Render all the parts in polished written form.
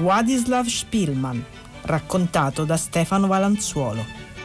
Władysław Szpilman, raccontato da Stefano Valanzuolo.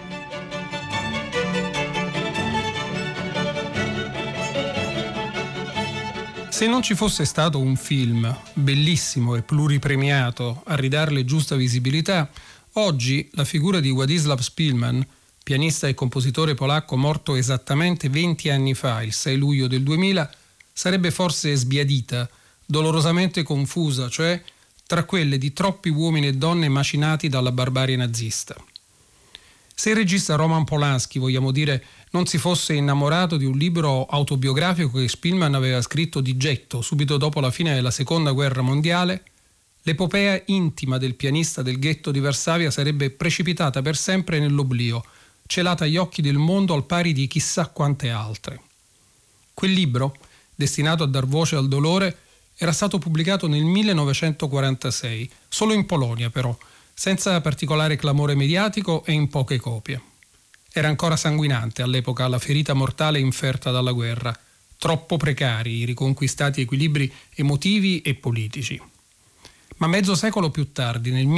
Se non ci fosse stato un film bellissimo e pluripremiato a ridarle giusta visibilità, oggi la figura di Władysław Szpilman, pianista e compositore polacco morto esattamente 20 anni fa, il 6 luglio del 2000, sarebbe forse sbiadita, dolorosamente confusa, cioè tra quelle di troppi uomini e donne macinati dalla barbarie nazista. Se il regista Roman Polanski, vogliamo dire, non si fosse innamorato di un libro autobiografico che Szpilman aveva scritto di getto subito dopo la fine della Seconda Guerra Mondiale, l'epopea intima del pianista del ghetto di Varsavia sarebbe precipitata per sempre nell'oblio, celata agli occhi del mondo al pari di chissà quante altre. Quel libro, destinato a dar voce al dolore, era stato pubblicato nel 1946, solo in Polonia però, senza particolare clamore mediatico e in poche copie. Era ancora sanguinante all'epoca la ferita mortale inferta dalla guerra, troppo precari i riconquistati equilibri emotivi e politici. Ma mezzo secolo più tardi, nel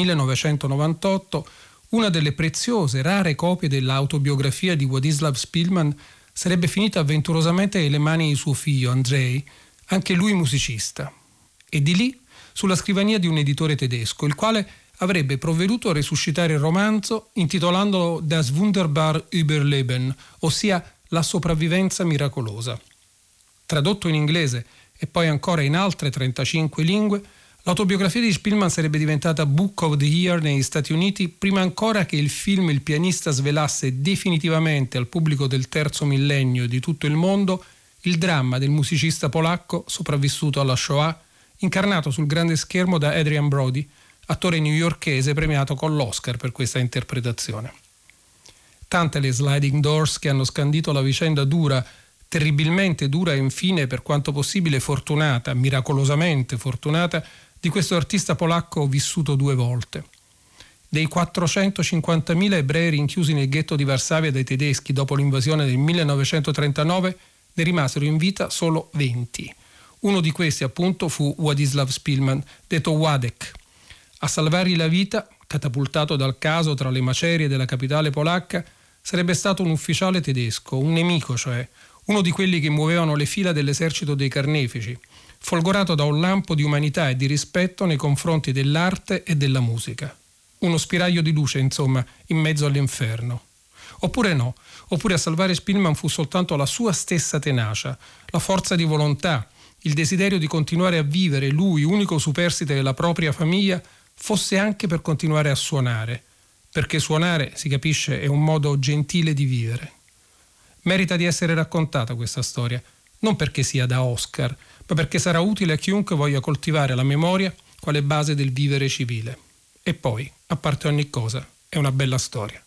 1998, una delle preziose, rare copie dell'autobiografia di Władysław Szpilman sarebbe finita avventurosamente nelle mani di suo figlio Andrzej, anche lui musicista, e di lì sulla scrivania di un editore tedesco, il quale avrebbe provveduto a resuscitare il romanzo intitolandolo Das wunderbar Überleben, ossia La sopravvivenza miracolosa. Tradotto in inglese e poi ancora in altre 35 lingue, l'autobiografia di Szpilman sarebbe diventata Book of the Year negli Stati Uniti prima ancora che il film Il pianista svelasse definitivamente al pubblico del terzo millennio e di tutto il mondo il dramma del musicista polacco sopravvissuto alla Shoah, incarnato sul grande schermo da Adrian Brody, attore newyorkese premiato con l'Oscar per questa interpretazione. Tante le sliding doors che hanno scandito la vicenda dura, terribilmente dura e infine per quanto possibile fortunata, miracolosamente fortunata, di questo artista polacco vissuto 2 volte. Dei 450.000 ebrei rinchiusi nel ghetto di Varsavia dai tedeschi dopo l'invasione del 1939, ne rimasero in vita solo 20. Uno di questi appunto fu Władysław Szpilman, detto Władek. A salvargli la vita, catapultato dal caso tra le macerie della capitale polacca, sarebbe stato un ufficiale tedesco, un nemico cioè, uno di quelli che muovevano le fila dell'esercito dei carnefici, folgorato da un lampo di umanità e di rispetto nei confronti dell'arte e della musica. Uno spiraglio di luce, insomma, in mezzo all'inferno. Oppure no, oppure a salvare Szpilman fu soltanto la sua stessa tenacia, la forza di volontà, il desiderio di continuare a vivere, lui, unico superstite della propria famiglia, fosse anche per continuare a suonare, perché suonare, si capisce, è un modo gentile di vivere. Merita di essere raccontata questa storia, non perché sia da Oscar, ma perché sarà utile a chiunque voglia coltivare la memoria quale base del vivere civile. E poi, a parte ogni cosa, è una bella storia.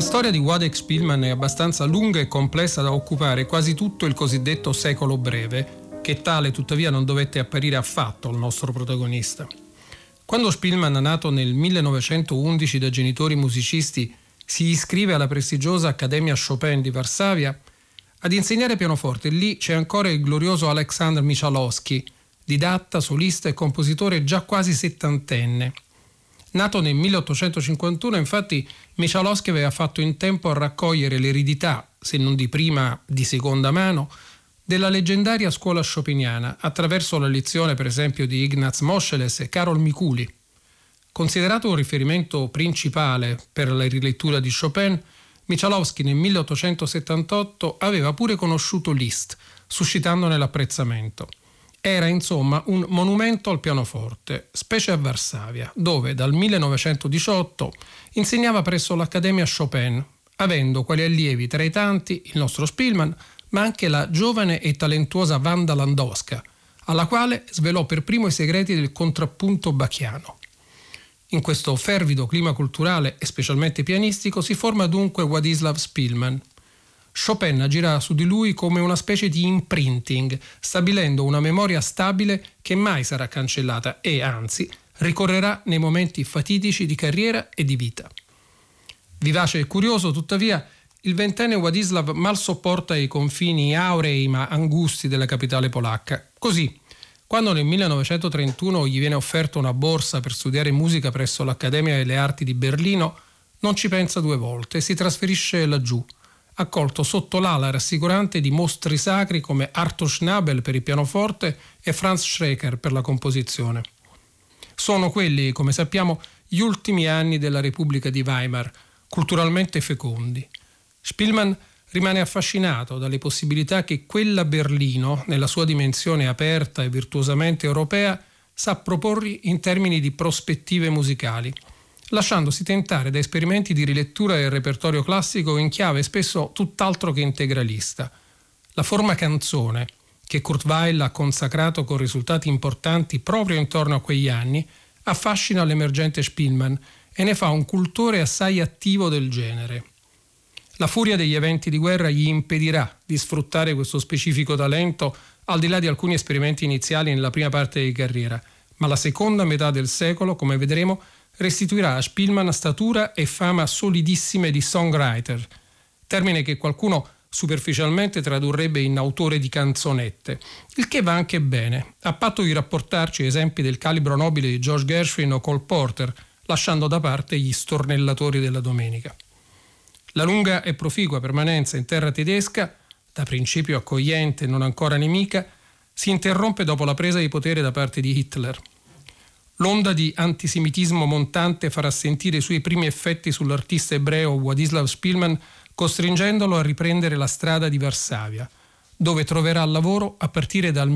La storia di Władek Szpilman è abbastanza lunga e complessa da occupare quasi tutto il cosiddetto secolo breve, che tale tuttavia non dovette apparire affatto al nostro protagonista. Quando Szpilman, nato nel 1911 da genitori musicisti, si iscrive alla prestigiosa Accademia Chopin di Varsavia, ad insegnare pianoforte lì c'è ancora il glorioso Aleksandr Michalowski, didatta, solista e compositore già quasi settantenne. Nato nel 1851, infatti, Michalowski aveva fatto in tempo a raccogliere l'eredità, se non di prima, di seconda mano, della leggendaria scuola chopiniana, attraverso la lezione, per esempio, di Ignaz Moscheles e Karol Mikuli. Considerato un riferimento principale per la rilettura di Chopin, Michalowski nel 1878 aveva pure conosciuto Liszt, suscitandone l'apprezzamento. Era insomma un monumento al pianoforte, specie a Varsavia, dove dal 1918 insegnava presso l'Accademia Chopin, avendo quali allievi tra i tanti il nostro Szpilman, ma anche la giovane e talentuosa Wanda Landowska, alla quale svelò per primo i segreti del contrappunto bachiano. In questo fervido clima culturale e specialmente pianistico si forma dunque Władysław Szpilman. Chopin agirà su di lui come una specie di imprinting, stabilendo una memoria stabile che mai sarà cancellata e, anzi, ricorrerà nei momenti fatidici di carriera e di vita. Vivace e curioso, tuttavia, il ventenne Władysław mal sopporta i confini aurei ma angusti della capitale polacca. Così, quando nel 1931 gli viene offerta una borsa per studiare musica presso l'Accademia delle Arti di Berlino, non ci pensa due volte e si trasferisce laggiù, accolto sotto l'ala rassicurante di mostri sacri come Arthur Schnabel per il pianoforte e Franz Schreker per la composizione. Sono quelli, come sappiamo, gli ultimi anni della Repubblica di Weimar, culturalmente fecondi. Szpilman rimane affascinato dalle possibilità che quella Berlino, nella sua dimensione aperta e virtuosamente europea, sa proporre in termini di prospettive musicali, lasciandosi tentare da esperimenti di rilettura del repertorio classico in chiave spesso tutt'altro che integralista. La forma canzone, che Kurt Weill ha consacrato con risultati importanti proprio intorno a quegli anni, affascina l'emergente Szpilman e ne fa un cultore assai attivo del genere. La furia degli eventi di guerra gli impedirà di sfruttare questo specifico talento al di là di alcuni esperimenti iniziali nella prima parte di carriera, ma la seconda metà del secolo, come vedremo, restituirà a Szpilman statura e fama solidissime di songwriter, termine che qualcuno superficialmente tradurrebbe in autore di canzonette, il che va anche bene, a patto di rapportarci esempi del calibro nobile di George Gershwin o Cole Porter, lasciando da parte gli stornellatori della domenica. La lunga e proficua permanenza in terra tedesca, da principio accogliente e non ancora nemica, si interrompe dopo la presa di potere da parte di Hitler. L'onda di antisemitismo montante farà sentire i suoi primi effetti sull'artista ebreo Władysław Szpilman, costringendolo a riprendere la strada di Varsavia, dove troverà lavoro a partire dal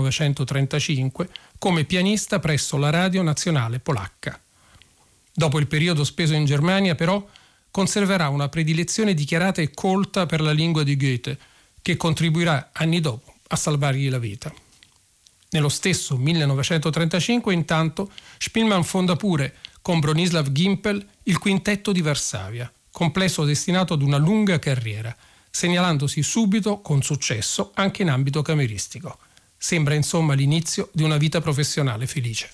1935 come pianista presso la Radio Nazionale Polacca. Dopo il periodo speso in Germania, però, conserverà una predilezione dichiarata e colta per la lingua di Goethe, che contribuirà anni dopo a salvargli la vita. Nello stesso 1935, intanto, Szpilman fonda pure, con Bronislaw Gimpel, il Quintetto di Varsavia, complesso destinato ad una lunga carriera, segnalandosi subito con successo anche in ambito cameristico. Sembra insomma l'inizio di una vita professionale felice.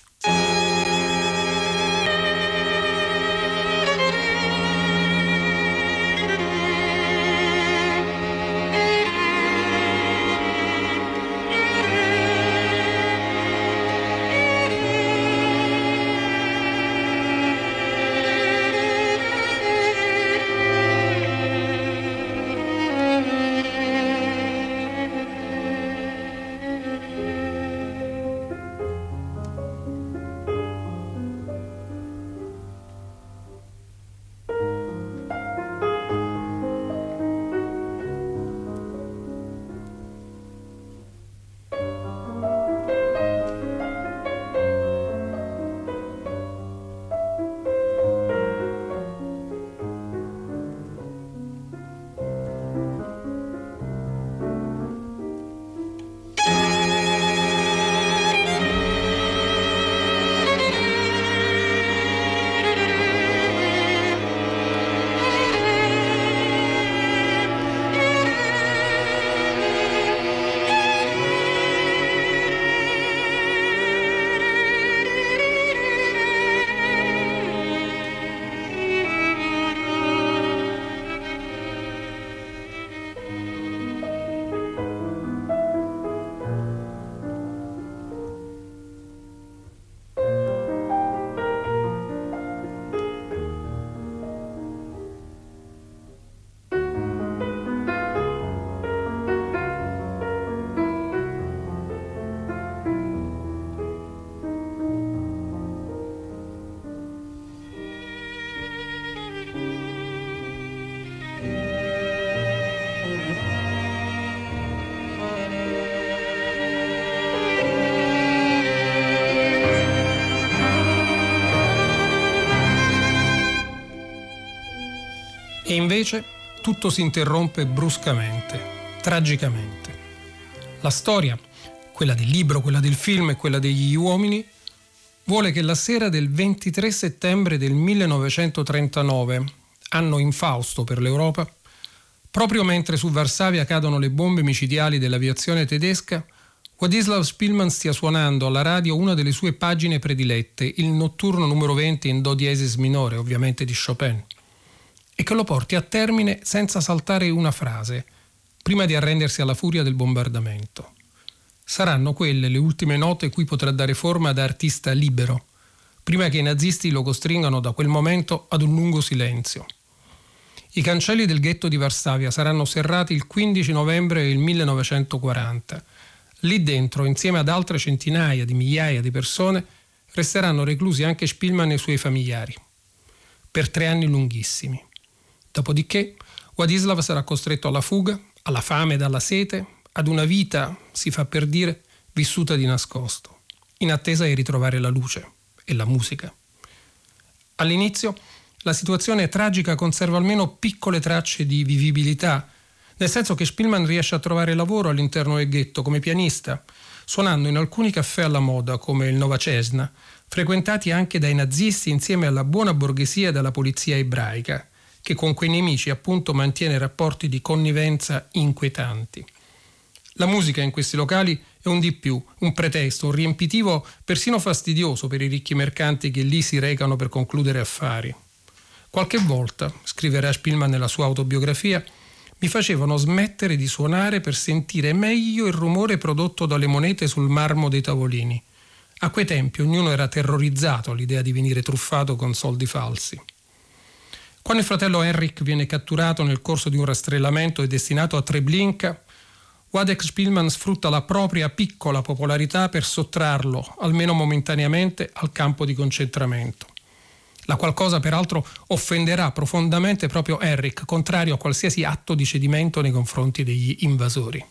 E invece tutto si interrompe bruscamente, tragicamente. La storia, quella del libro, quella del film e quella degli uomini, vuole che la sera del 23 settembre del 1939, anno infausto per l'Europa, proprio mentre su Varsavia cadono le bombe micidiali dell'aviazione tedesca, Władysław Szpilman stia suonando alla radio una delle sue pagine predilette, il notturno numero 20 in do diesis minore, ovviamente di Chopin, e che lo porti a termine senza saltare una frase, prima di arrendersi alla furia del bombardamento. Saranno quelle le ultime note cui potrà dare forma da artista libero, prima che i nazisti lo costringano da quel momento ad un lungo silenzio. I cancelli del ghetto di Varsavia saranno serrati il 15 novembre del 1940. Lì dentro, insieme ad altre centinaia di migliaia di persone, resteranno reclusi anche Szpilman e i suoi familiari, per 3 anni lunghissimi. Dopodiché, Władysław sarà costretto alla fuga, alla fame ed alla sete, ad una vita, si fa per dire, vissuta di nascosto, in attesa di ritrovare la luce e la musica. All'inizio, la situazione tragica conserva almeno piccole tracce di vivibilità, nel senso che Szpilman riesce a trovare lavoro all'interno del ghetto come pianista, suonando in alcuni caffè alla moda come il Nova Cesna, frequentati anche dai nazisti insieme alla buona borghesia della polizia ebraica, che con quei nemici appunto mantiene rapporti di connivenza inquietanti. La musica in questi locali è un di più, un pretesto, un riempitivo persino fastidioso per i ricchi mercanti che lì si recano per concludere affari. Qualche volta, scriverà Szpilman nella sua autobiografia, mi facevano smettere di suonare per sentire meglio il rumore prodotto dalle monete sul marmo dei tavolini. A quei tempi ognuno era terrorizzato all'idea di venire truffato con soldi falsi. Quando il fratello Henryk viene catturato nel corso di un rastrellamento e destinato a Treblinka, Władek Szpilman sfrutta la propria piccola popolarità per sottrarlo, almeno momentaneamente, al campo di concentramento. La qual cosa peraltro offenderà profondamente proprio Henryk, contrario a qualsiasi atto di cedimento nei confronti degli invasori.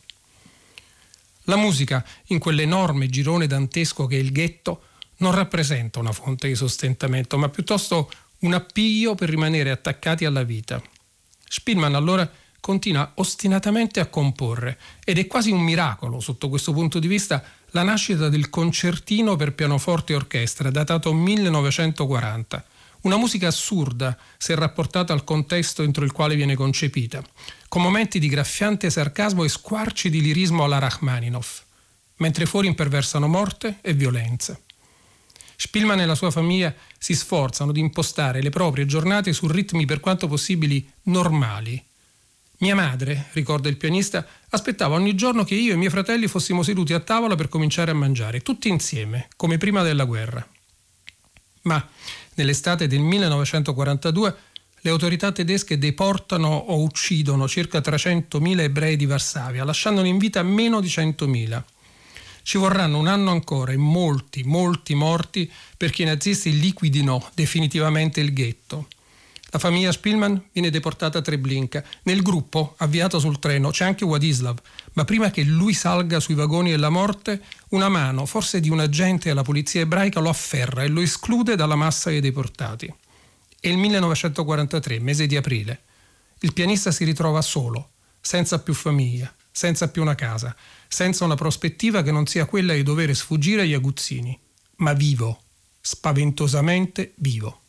La musica, in quell'enorme girone dantesco che è il ghetto, non rappresenta una fonte di sostentamento, ma piuttosto un appiglio per rimanere attaccati alla vita. Szpilman allora continua ostinatamente a comporre, ed è quasi un miracolo sotto questo punto di vista la nascita del concertino per pianoforte e orchestra, datato 1940. Una musica assurda se rapportata al contesto entro il quale viene concepita, con momenti di graffiante sarcasmo e squarci di lirismo alla Rachmaninoff, mentre fuori imperversano morte e violenza. Szpilman e la sua famiglia si sforzano di impostare le proprie giornate su ritmi per quanto possibili normali. Mia madre, ricorda il pianista, aspettava ogni giorno che io e i miei fratelli fossimo seduti a tavola per cominciare a mangiare, tutti insieme, come prima della guerra. Ma nell'estate del 1942 le autorità tedesche deportano o uccidono circa 300.000 ebrei di Varsavia, lasciandone in vita meno di 100.000. Ci vorranno un anno ancora e molti morti perché i nazisti liquidino definitivamente il ghetto. La famiglia Szpilman viene deportata a Treblinka. Nel gruppo, avviato sul treno, c'è anche Władysław, ma prima che lui salga sui vagoni della morte, una mano, forse di un agente della polizia ebraica, lo afferra e lo esclude dalla massa dei deportati. È il 1943, mese di aprile. Il pianista si ritrova solo, senza più famiglia, senza più una casa, senza una prospettiva che non sia quella di dover sfuggire agli aguzzini, ma vivo, spaventosamente vivo.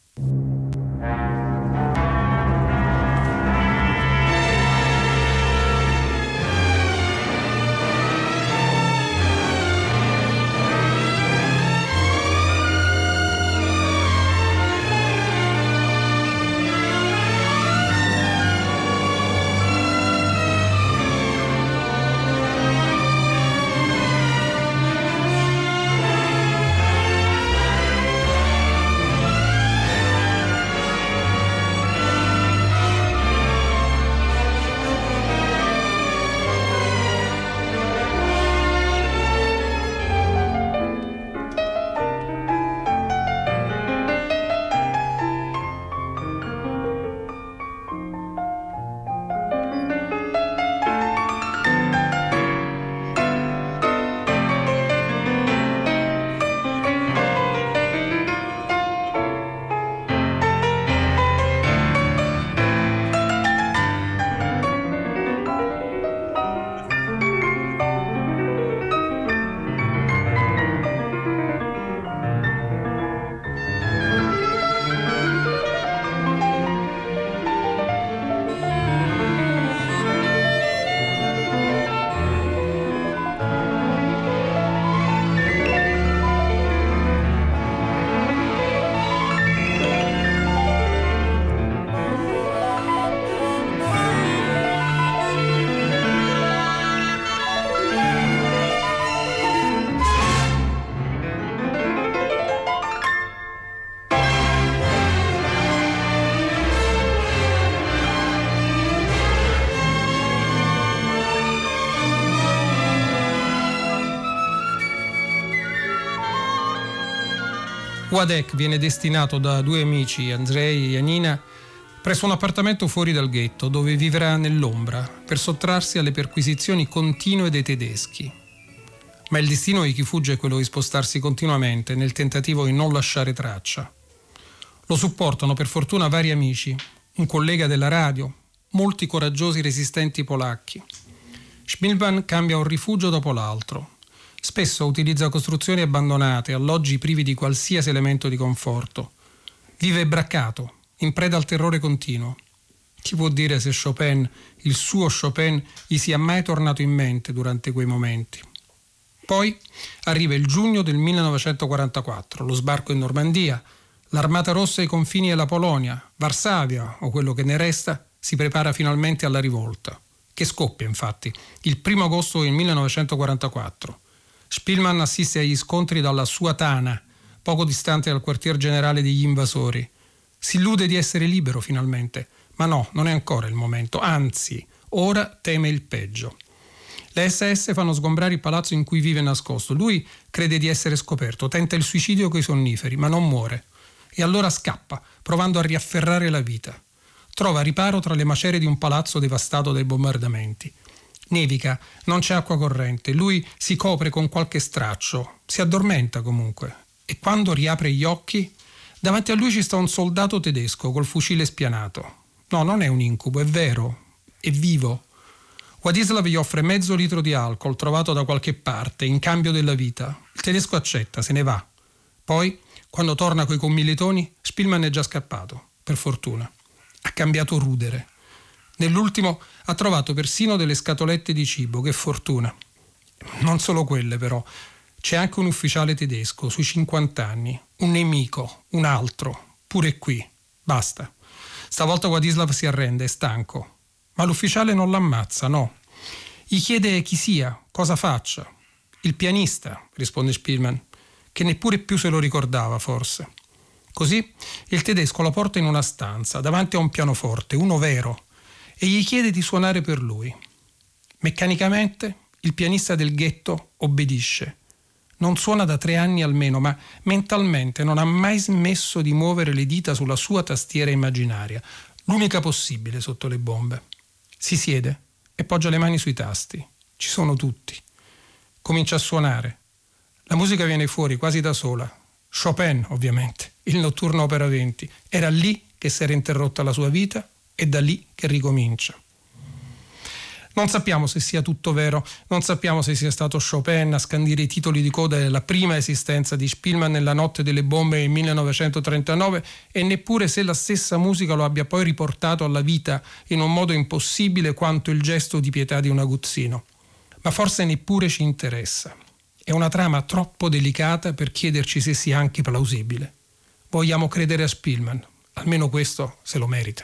Władek viene destinato da due amici, Andrei e Janina, presso un appartamento fuori dal ghetto, dove vivrà nell'ombra per sottrarsi alle perquisizioni continue dei tedeschi. Ma il destino di chi fugge è quello di spostarsi continuamente nel tentativo di non lasciare traccia. Lo supportano per fortuna vari amici, un collega della radio, molti coraggiosi resistenti polacchi. Szpilman cambia un rifugio dopo l'altro. Spesso utilizza costruzioni abbandonate, alloggi privi di qualsiasi elemento di conforto. Vive braccato, in preda al terrore continuo. Chi può dire se Chopin, il suo Chopin, gli sia mai tornato in mente durante quei momenti? Poi arriva il giugno del 1944, lo sbarco in Normandia, l'Armata Rossa ai confini della Polonia, Varsavia, o quello che ne resta, si prepara finalmente alla rivolta, che scoppia infatti il 1 agosto del 1944. Szpilman assiste agli scontri dalla sua Tana, poco distante dal quartier generale degli invasori. Si illude di essere libero finalmente, ma no, non è ancora il momento, anzi, ora teme il peggio. Le SS fanno sgombrare il palazzo in cui vive nascosto. Lui crede di essere scoperto, tenta il suicidio coi sonniferi, ma non muore. E allora scappa, provando a riafferrare la vita. Trova riparo tra le macerie di un palazzo devastato dai bombardamenti. Nevica, non c'è acqua corrente, lui si copre con qualche straccio, si addormenta comunque. E quando riapre gli occhi, davanti a lui ci sta un soldato tedesco col fucile spianato. No, non è un incubo, è vero, è vivo. Władysław gli offre mezzo litro di alcol trovato da qualche parte in cambio della vita. Il tedesco accetta, se ne va. Poi, quando torna coi commilitoni, Szpilman è già scappato, per fortuna. Ha cambiato rudere. Nell'ultimo ha trovato persino delle scatolette di cibo, che fortuna. Non solo quelle però. C'è anche un ufficiale tedesco sui 50 anni, un nemico, un altro, pure qui. Basta. Stavolta Władysław si arrende, è stanco. Ma l'ufficiale non l'ammazza, no. Gli chiede chi sia, cosa faccia. Il pianista, risponde Szpilman, che neppure più se lo ricordava forse. Così il tedesco lo porta in una stanza, davanti a un pianoforte, uno vero, e gli chiede di suonare per lui. Meccanicamente il pianista del ghetto obbedisce. Non suona da 3 anni almeno, ma mentalmente non ha mai smesso di muovere le dita sulla sua tastiera immaginaria, l'unica possibile sotto le bombe. Si siede e poggia le mani sui tasti. Ci sono tutti. Comincia a suonare. La musica viene fuori quasi da sola. Chopin, ovviamente, il notturno opera 20. Era lì che si era interrotta la sua vita e da lì che ricomincia. Non sappiamo se sia tutto vero, non sappiamo se sia stato Chopin a scandire i titoli di coda della prima esistenza di Szpilman nella notte delle bombe del 1939 e neppure se la stessa musica lo abbia poi riportato alla vita in un modo impossibile quanto il gesto di pietà di un aguzzino. Ma forse neppure ci interessa. È una trama troppo delicata per chiederci se sia anche plausibile. Vogliamo credere a Szpilman, almeno questo se lo merita.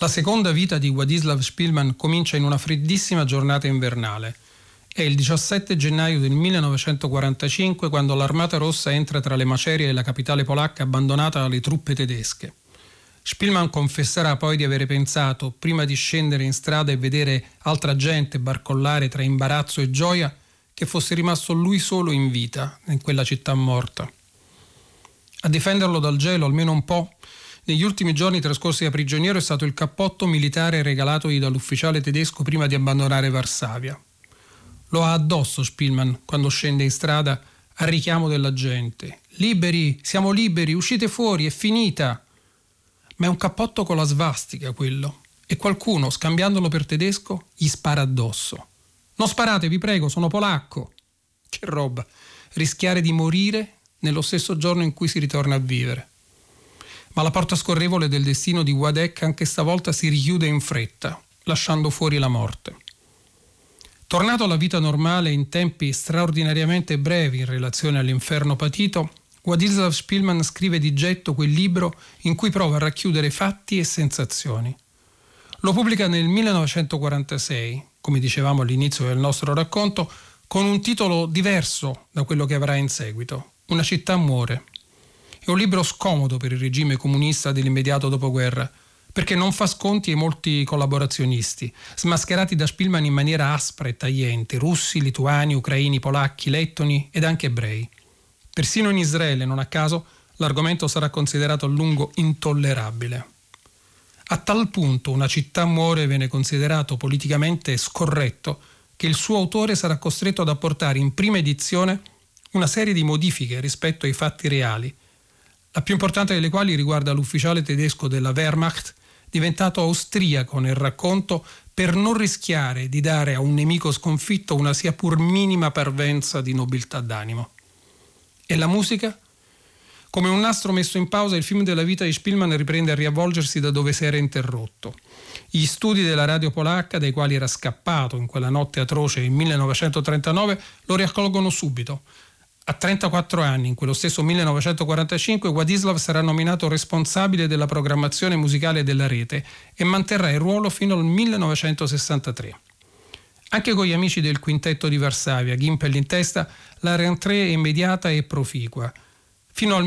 La seconda vita di Władysław Szpilman comincia in una freddissima giornata invernale. È il 17 gennaio del 1945 quando l'Armata Rossa entra tra le macerie della capitale polacca abbandonata dalle truppe tedesche. Szpilman confesserà poi di avere pensato, prima di scendere in strada e vedere altra gente barcollare tra imbarazzo e gioia, che fosse rimasto lui solo in vita in quella città morta. A difenderlo dal gelo almeno un po', negli ultimi giorni trascorsi da prigioniero è stato il cappotto militare regalatogli dall'ufficiale tedesco prima di abbandonare Varsavia. Lo ha addosso Szpilman quando scende in strada al richiamo della gente. Liberi, siamo liberi, uscite fuori, è finita. Ma è un cappotto con la svastica quello, e qualcuno, scambiandolo per tedesco, gli spara addosso. Non sparate, vi prego, sono polacco. Che roba, rischiare di morire nello stesso giorno in cui si ritorna a vivere. Ma la porta scorrevole del destino di Władek anche stavolta si richiude in fretta, lasciando fuori la morte. Tornato alla vita normale in tempi straordinariamente brevi in relazione all'inferno patito, Władysław Szpilman scrive di getto quel libro in cui prova a racchiudere fatti e sensazioni. Lo pubblica nel 1946, come dicevamo all'inizio del nostro racconto, con un titolo diverso da quello che avrà in seguito, Una città muore. È un libro scomodo per il regime comunista dell'immediato dopoguerra, perché non fa sconti ai molti collaborazionisti, smascherati da Szpilman in maniera aspra e tagliente, russi, lituani, ucraini, polacchi, lettoni ed anche ebrei. Persino in Israele, non a caso, l'argomento sarà considerato a lungo intollerabile. A tal punto Una città muore viene considerato politicamente scorretto che il suo autore sarà costretto ad apportare in prima edizione una serie di modifiche rispetto ai fatti reali, la più importante delle quali riguarda l'ufficiale tedesco della Wehrmacht, diventato austriaco nel racconto per non rischiare di dare a un nemico sconfitto una sia pur minima parvenza di nobiltà d'animo. E la musica? Come un nastro messo in pausa, il film della vita di Szpilman riprende a riavvolgersi da dove si era interrotto. Gli studi della radio polacca, dai quali era scappato in quella notte atroce in 1939, lo riaccolgono subito. A 34 anni, in quello stesso 1945, Władysław sarà nominato responsabile della programmazione musicale della rete e manterrà il ruolo fino al 1963. Anche con gli amici del quintetto di Varsavia, Gimpel in testa, la rentrée è immediata e proficua. Fino al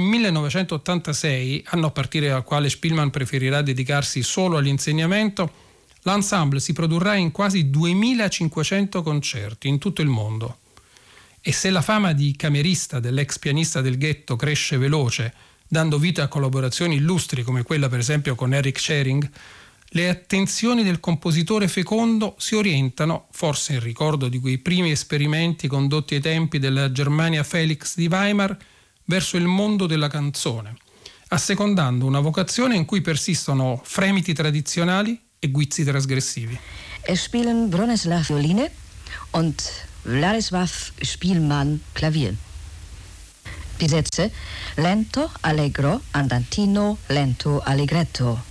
1986, anno a partire dal quale Szpilman preferirà dedicarsi solo all'insegnamento, l'ensemble si produrrà in quasi 2500 concerti in tutto il mondo. E se la fama di camerista dell'ex pianista del ghetto cresce veloce, dando vita a collaborazioni illustri come quella per esempio con Eric Schering, le attenzioni del compositore fecondo si orientano, forse in ricordo di quei primi esperimenti condotti ai tempi della Germania Felix di Weimar, verso il mondo della canzone, assecondando una vocazione in cui persistono fremiti tradizionali e guizzi trasgressivi. Es spielen Bronislaw Violine und Władysław Szpilman Klavier. Die Sätze lento, allegro, andantino, lento, allegretto.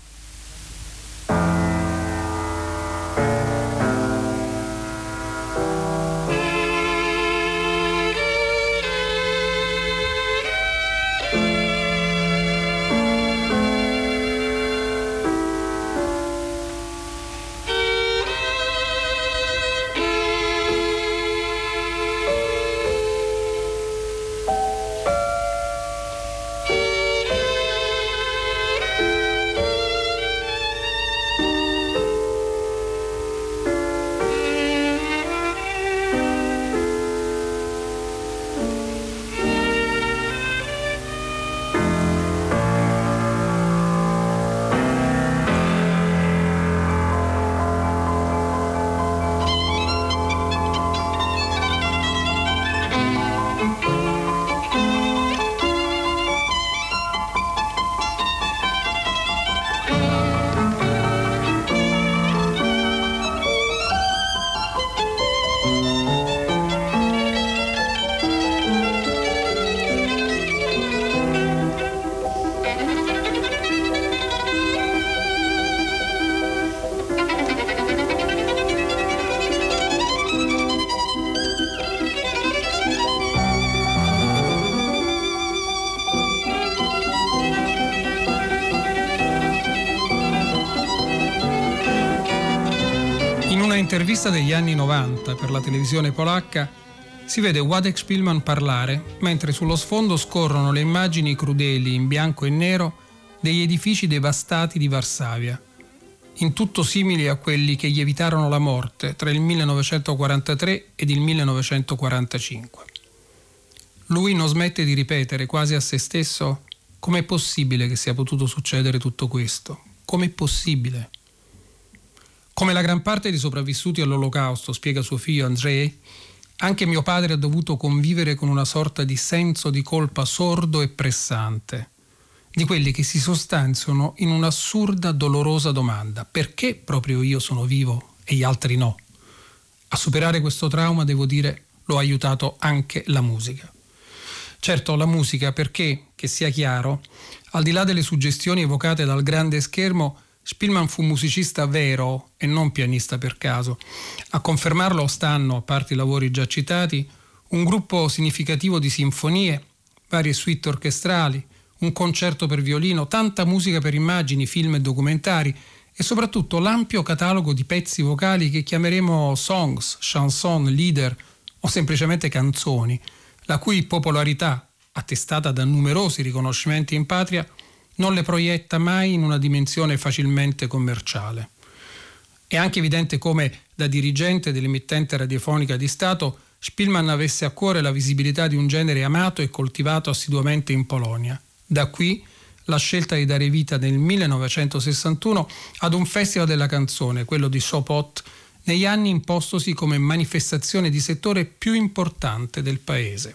In una intervista degli anni 90 per la televisione polacca si vede Władek Szpilman parlare mentre sullo sfondo scorrono le immagini crudeli in bianco e nero degli edifici devastati di Varsavia, in tutto simili a quelli che gli evitarono la morte tra il 1943 ed il 1945. Lui non smette di ripetere quasi a se stesso: com'è possibile che sia potuto succedere tutto questo? Com'è possibile? Come la gran parte dei sopravvissuti all'Olocausto, spiega suo figlio Andrzej, anche mio padre ha dovuto convivere con una sorta di senso di colpa sordo e pressante, di quelli che si sostanziano in un'assurda, dolorosa domanda: perché proprio io sono vivo e gli altri no? A superare questo trauma, devo dire, lo ha aiutato anche la musica. Certo, la musica perché, che sia chiaro, al di là delle suggestioni evocate dal grande schermo, Szpilman fu musicista vero e non pianista per caso. A confermarlo stanno, a parte i lavori già citati, un gruppo significativo di sinfonie, varie suite orchestrali, un concerto per violino, tanta musica per immagini, film e documentari e soprattutto l'ampio catalogo di pezzi vocali che chiameremo songs, chanson, lieder o semplicemente canzoni, la cui popolarità, attestata da numerosi riconoscimenti in patria, non le proietta mai in una dimensione facilmente commerciale. È anche evidente come, da dirigente dell'emittente radiofonica di Stato, Szpilman avesse a cuore la visibilità di un genere amato e coltivato assiduamente in Polonia. Da qui la scelta di dare vita nel 1961 ad un festival della canzone, quello di Sopot, negli anni impostosi come manifestazione di settore più importante del paese.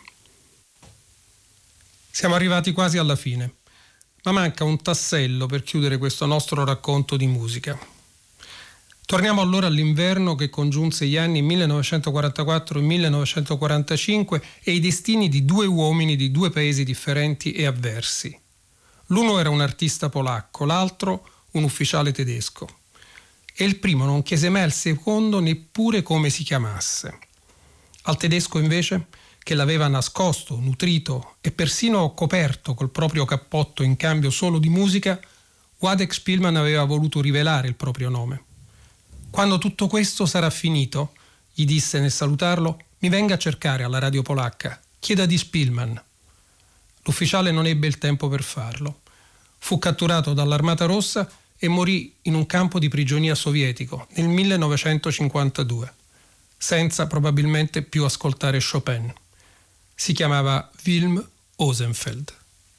Siamo arrivati quasi alla fine, ma manca un tassello per chiudere questo nostro racconto di musica. Torniamo allora all'inverno che congiunse gli anni 1944 e 1945 e i destini di due uomini di due paesi differenti e avversi. L'uno era un artista polacco, l'altro un ufficiale tedesco. E il primo non chiese mai al secondo neppure come si chiamasse. Al tedesco invece, che l'aveva nascosto, nutrito e persino coperto col proprio cappotto in cambio solo di musica, Władek Szpilman aveva voluto rivelare il proprio nome. Quando tutto questo sarà finito, gli disse nel salutarlo, mi venga a cercare alla radio polacca, chieda di Szpilman. L'ufficiale non ebbe il tempo per farlo. Fu catturato dall'Armata Rossa e morì in un campo di prigionia sovietico nel 1952, senza probabilmente più ascoltare Chopin. Si chiamava Wilm Osenfeld.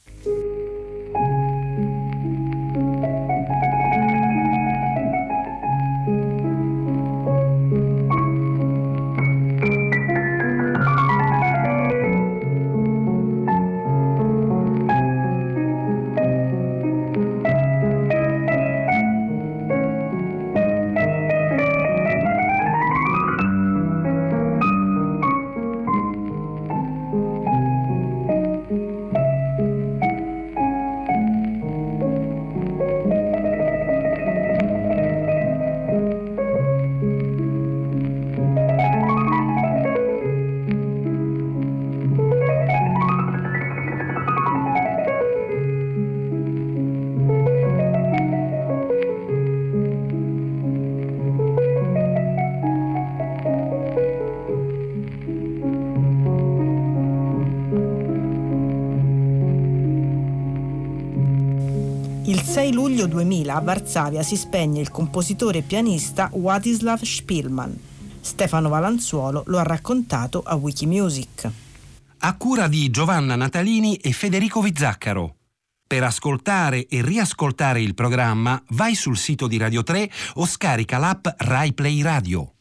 Il 6 luglio 2000 a Varsavia si spegne il compositore e pianista Władysław Szpilman. Stefano Valanzuolo lo ha raccontato a Wikimusic. A cura di Giovanna Natalini e Federico Vizzaccaro. Per ascoltare e riascoltare il programma vai sul sito di Radio 3 o scarica l'app Rai Play Radio.